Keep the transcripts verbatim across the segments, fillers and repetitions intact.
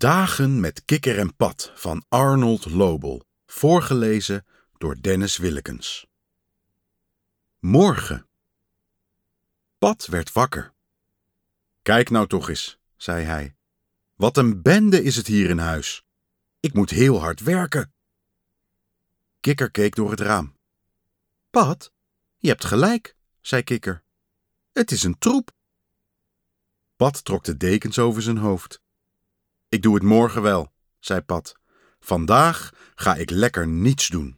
Dagen met Kikker en Pat van Arnold Lobel, voorgelezen door Dennis Willekens. Morgen. Pat werd wakker. Kijk nou toch eens, zei hij. Wat een bende is het hier in huis. Ik moet heel hard werken. Kikker keek door het raam. Pat, je hebt gelijk, zei Kikker. Het is een troep. Pat trok de dekens over zijn hoofd. Ik doe het morgen wel, zei Pat. Vandaag ga ik lekker niets doen.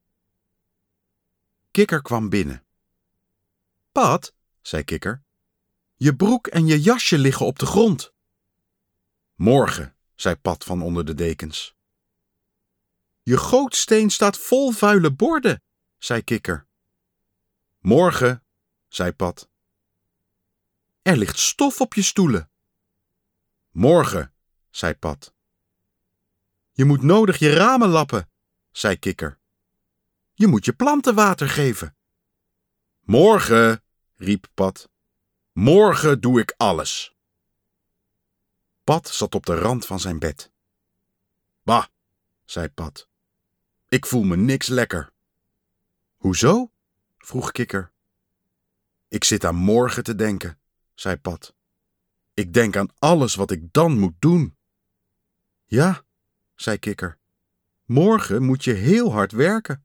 Kikker kwam binnen. Pat, zei Kikker, je broek en je jasje liggen op de grond. Morgen, zei Pat van onder de dekens. Je gootsteen staat vol vuile borden, zei Kikker. Morgen, zei Pat. Er ligt stof op je stoelen. Morgen, zei Pat. Je moet nodig je ramen lappen, zei Kikker. Je moet je planten water geven. Morgen, riep Pat. Morgen doe ik alles. Pat zat op de rand van zijn bed. Bah, zei Pat. Ik voel me niks lekker. Hoezo? Vroeg Kikker. Ik zit aan morgen te denken, zei Pat. Ik denk aan alles wat ik dan moet doen. Ja, zei Kikker. Morgen moet je heel hard werken.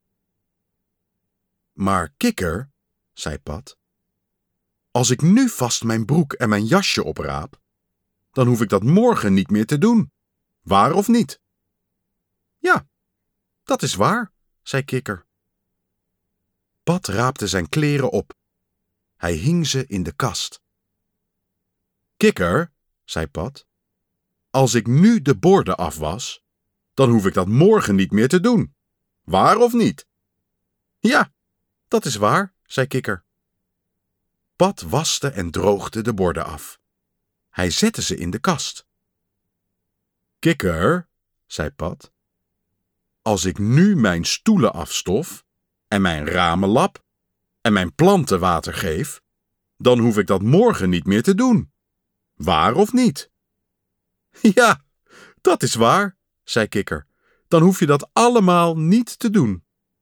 Maar Kikker, zei Pat, als ik nu vast mijn broek en mijn jasje opraap, dan hoef ik dat morgen niet meer te doen. Waar of niet? Ja, dat is waar, zei Kikker. Pat raapte zijn kleren op. Hij hing ze in de kast. Kikker, zei Pat, als ik nu de borden afwas, dan hoef ik dat morgen niet meer te doen. Waar of niet? Ja, dat is waar, zei Kikker. Pat waste en droogde de borden af. Hij zette ze in de kast. Kikker, zei Pat, als ik nu mijn stoelen afstof en mijn ramen lap en mijn planten water geef, dan hoef ik dat morgen niet meer te doen. Waar of niet? Ja, dat is waar, zei Kikker. Dan hoef je dat allemaal niet te doen.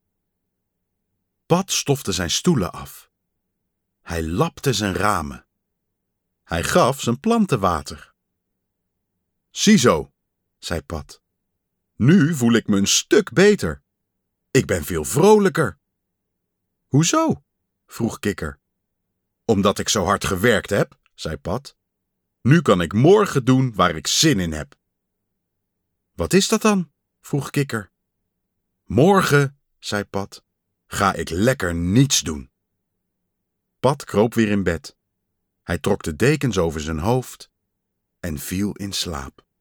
Pat stofte zijn stoelen af. Hij lapte zijn ramen. Hij gaf zijn planten water. Ziezo, zei Pat. Nu voel ik me een stuk beter. Ik ben veel vrolijker. Hoezo? Vroeg Kikker. Omdat ik zo hard gewerkt heb, zei Pat. Nu kan ik morgen doen waar ik zin in heb. Wat is dat dan? Vroeg Kikker. Morgen, zei Pat, ga ik lekker niets doen. Pat kroop weer in bed. Hij trok de dekens over zijn hoofd en viel in slaap.